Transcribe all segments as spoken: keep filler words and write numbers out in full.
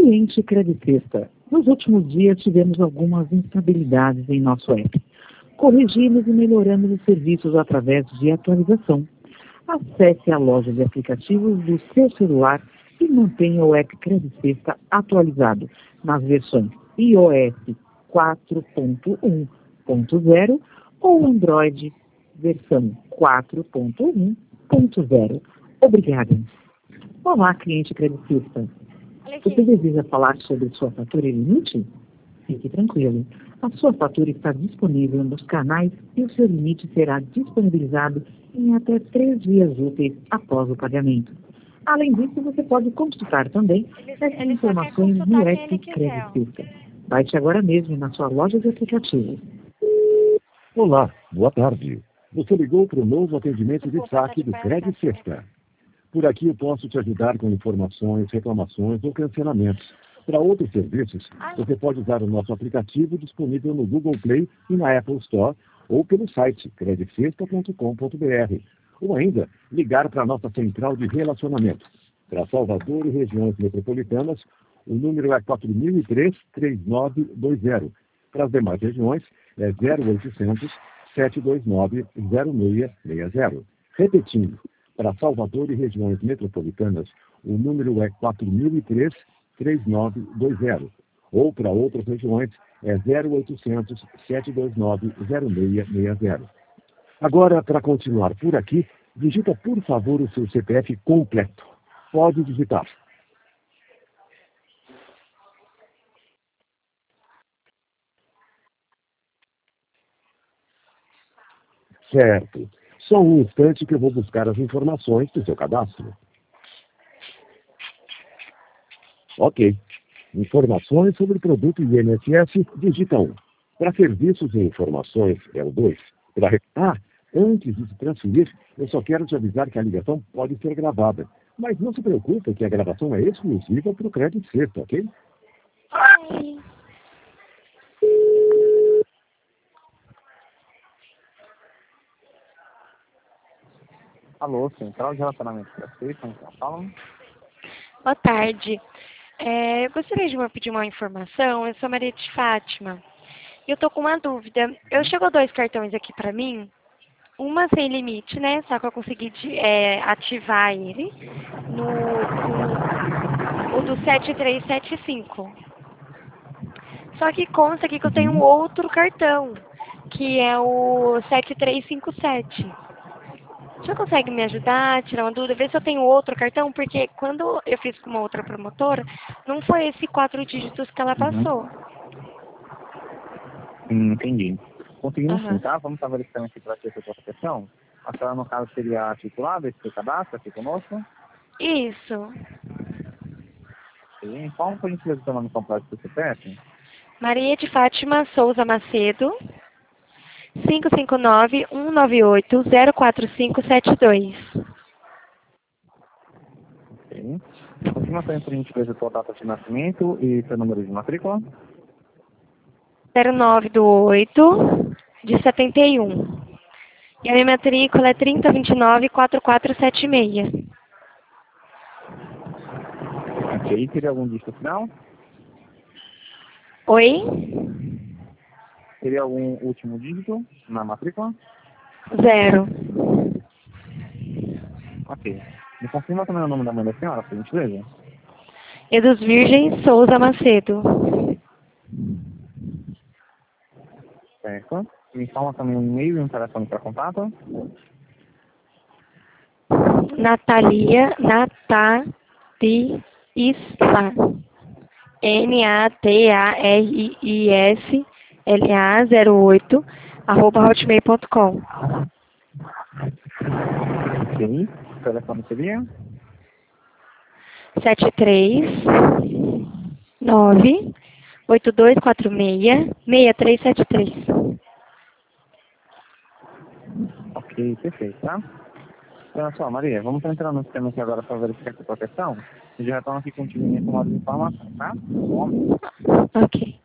Cliente Credicesta. Nos últimos dias tivemos algumas instabilidades em nosso app. Corrigimos e melhoramos os serviços através de atualização. Acesse a loja de aplicativos do seu celular e mantenha o app Credicesta atualizado nas versões iOS quatro ponto um ponto zero ou Android versão quatro ponto um ponto zero. Obrigada. Olá, cliente Credicesta. Você deseja falar sobre sua fatura e limite? Fique tranquilo. A sua fatura está disponível nos canais e o seu limite será disponibilizado em até três dias úteis após o pagamento. Além disso, você pode consultar também essas informações no app Credicesta. Baixe agora mesmo na sua loja de aplicativos. Olá, boa tarde. Você ligou para o novo atendimento de saque do Credicesta. Por aqui eu posso te ajudar com informações, reclamações ou cancelamentos. Para outros serviços, você pode usar o nosso aplicativo disponível no Google Play e na Apple Store ou pelo site credicesta ponto com ponto br. Ou ainda, ligar para a nossa central de relacionamento. Para Salvador e regiões metropolitanas, o número é quatro mil e três, três nove dois zero. Para as demais regiões, é zero oitocentos, sete dois nove, zero seis seis zero. Repetindo, para Salvador e regiões metropolitanas, o número é quatro mil e três, três nove dois zero. Ou para outras regiões, é zero oitocentos, sete dois nove, zero seis seis zero. Agora, para continuar por aqui, digita por favor o seu C P F completo. Pode digitar. Certo. Só um instante que eu vou buscar as informações do seu cadastro. Ok. Informações sobre o produto I N S S, digita um. Para serviços e informações, é o dois. Para... Ah, antes de se transferir, eu só quero te avisar que a ligação pode ser gravada. Mas não se preocupe que a gravação é exclusiva para o Credicesta, ok? Oi. Alô, Central de Relacionamento Credicesta, então fala. Boa tarde. É, eu gostaria de pedir uma informação. Eu sou Maria de Fátima. E eu tô com uma dúvida. Eu chegou dois cartões aqui pra mim. Uma sem limite, né? Só que eu consegui de, é, ativar ele no, no o do sete três sete cinco. Só que consta aqui que eu tenho um outro cartão, que é o sete três cinco sete. Você consegue me ajudar, tirar uma dúvida, ver se eu tenho outro cartão? Porque quando eu fiz com uma outra promotora, não foi esse quatro dígitos que ela passou. Hum, entendi. Conseguimos Uhum. sim, tá? Vamos estar verificando aqui para ter essa proteção. A senhora, no caso, seria titulada esse seu cadastro aqui conosco? Isso. Sim. Qual foi a gente o nome completo do C P F? Maria de Fátima Souza Macedo, cinco cinco nove, um nove oito, zero quatro cinco sete dois. Sim. Confirmação por gentileza sua data de nascimento e seu número de matrícula? zero nove do oito de setenta e um. E a minha matrícula é trinta vinte e nove, quatro quatro sete seis. Ok. Teria algum dígito final? Oi? Teria algum último dígito na matrícula? Zero. Ok. Me confirma também o nome da mãe da senhora, por gentileza? E dos Virgens Souza Macedo. Certo. Me informa também um e-mail e um telefone para contato? Natalia, Natarisla. N A T A R I S L A zero oito arroba hotmail ponto com. Ok. O telefone seria? sete três nove oito dois quatro seis seis três sete três. Ok, perfeito, tá? Então, só, Maria, vamos entrar no sistema aqui agora para verificar essa proteção. Eu já retorno aqui contigo em tomada de informação, tá? Bom. Ok.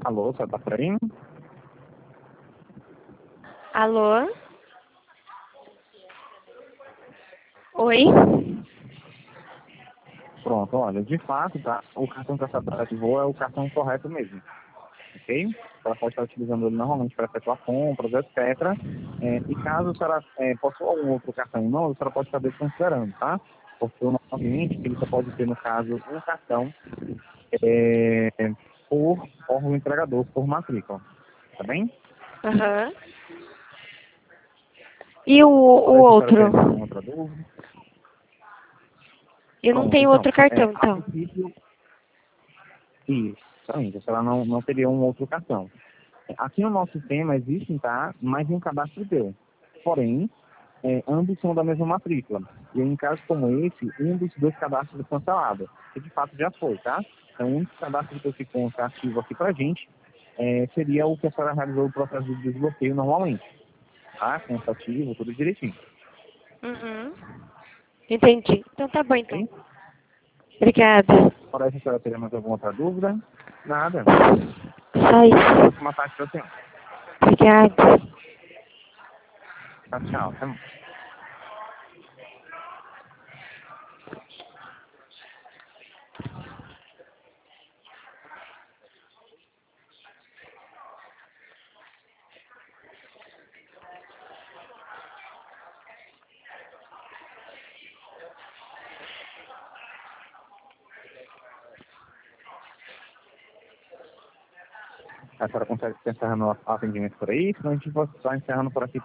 Alô, você tá por aí? Alô? Oi? Pronto, olha, de fato, tá? O cartão que a senhora ativou é o cartão correto mesmo, ok? Ela pode estar utilizando ele normalmente para efetuar compras, etcétera. É, e caso a senhora é, possua algum outro cartão em mão, a senhora pode estar desconsiderando, tá? Porque o nosso cliente, ele só pode ter, no caso, um cartão é, por órgão entregador, por matrícula, tá bem? Aham. E o, o Agora, se a senhora outro? tem alguma outra dúvida? Eu não Pronto, tenho então, outro é, cartão, a então. princípio, isso, exatamente, a senhora não, não teria um outro cartão. Aqui no nosso sistema existem, tá, mais de um cadastro teu. Porém, é, ambos são da mesma matrícula. E em casos como esse, um dos dois cadastros é cancelado. Que de fato já foi, tá? Então, o único cadastro que ficou ativo aqui pra gente é, seria o que a senhora realizou o processo de desbloqueio normalmente. Tá? Constativo, tudo direitinho. Uhum. Entendi. Então tá bom, então. Ok? Obrigada. Fora isso, a senhora teria mais alguma outra dúvida? Nada. Só isso. Ótima tarde pra senhora. Obrigada. Tchau, tchau. Até mais. A senhora consegue estar encerrando o atendimento por aí, senão a gente vai estar encerrando por aqui.